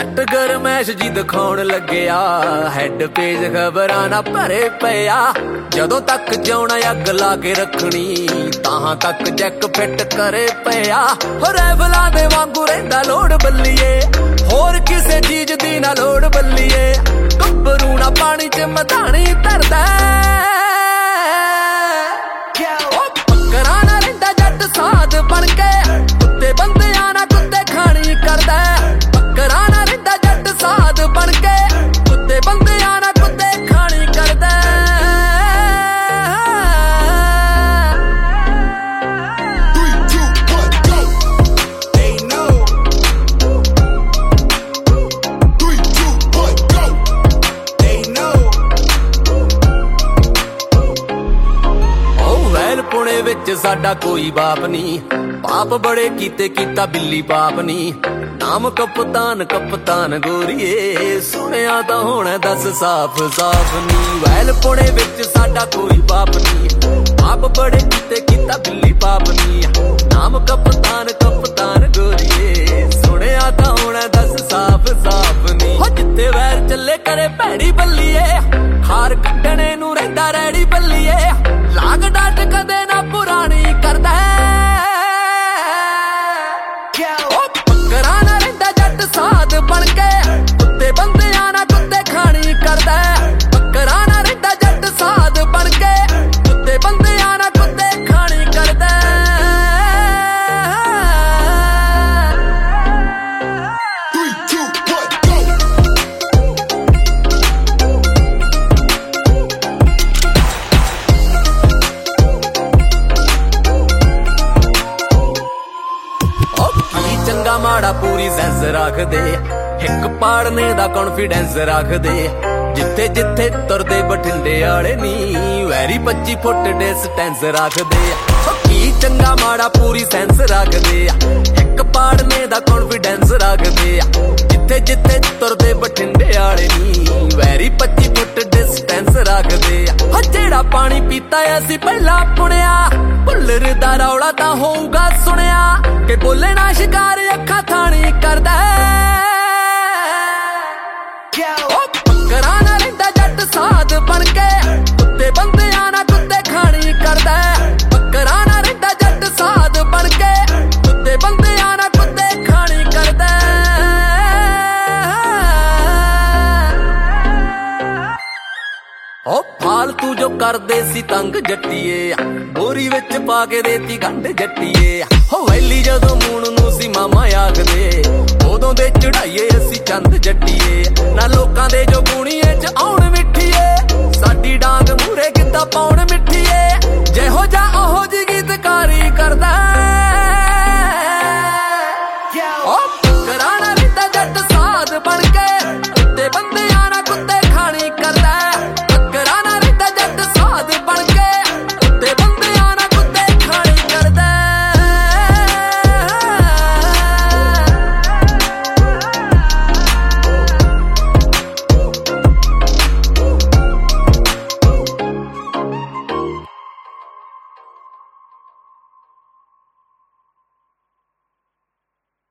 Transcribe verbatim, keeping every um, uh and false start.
जट गरमैश जी दिखाउण लग्या had page खबरां ना भरे पिया जदों तक जिउणा अग ला के रखनी ताहां तक जैक फिट करे पिया हो रैवलां दे वांगू रहिंदा लोड़ बल्लीए होर किसे चीज दी ना लोड़ बल्लीए गब्बरू ना पानी च मधानी धरदा पक्करा ना रहिंदा जट साध बन के कुत्ते बंदियां ना कुत्ते खानी करदा पक्करा ना रहिंदा जट साध बन के कुत्ते बंदियां ना कुत्ते खानी करदा पुणे विच साडा कोई बाप नी पाप बड़े कीते कीता बिल्ली पाप नी नाम कप्तान कप्तान गोरीए सुनिया तां होना दस साफ साफ नी वैल पुणे विच साडा कोई बाप नी पाप बड़े कीते कीता बिल्ली पाप नी नाम कप्तान कप्तान गोरीए सुनिया तां होना दस साफ साफ नी हो जिथे वैर चले करे भैड़ी बल्लीए खार कड्डणे नूं रहिंदा रैड़ी बल्लीए लाग डाट कदे ना पुरानी करदा पक्करा ना रहिंदा जट साध बन के कुत्ते बंदियां ना कुत्ते खानी करदा पक्करा ना रहिंदा जट साध बन के कुत्ते बंदियां ना कुत्ते खानी करदा चंगा माड़ा पूरी सेंस रख दे हिक पाड़ने दा कॉन्फिडेंस रख दे जिथे जिथे तुरदे बठिंडे आले नी वैरी पच्ची फुट डिस्टेंस रख दे की चंगा माड़ा पूरी सेंस रख दे हिक पाड़ने दा कॉन्फिडेंस रख दे जिथे जिथे तुरदे बठिंडे आले नी वैरी पच्ची फुट डिस्टेंस रख दे जेड़ा पानी पीता असी पहला पुणिया भुल्लर दा रौला तां होऊगा सुनिया के बोले ना शिकार अखा थानी करदा पक्करा ना रहिंदा जट साध बन के कुत्ते बंदियां ना कुत्ते खानी करदा पक्करा ना रहिंदा जट साध बन के कुत्ते बंदियां ना कुत्ते खानी करदा ओ फालतू जो करदे सी तंग जट्टीए बोरी विच पा के देती गंढ जट्टीए हो वैली जदों मूण नूं सी मामा आखदे उदों दे चढ़ाईए असी चंद जट्टीए ना लोकां दे जो गुणीए च आउण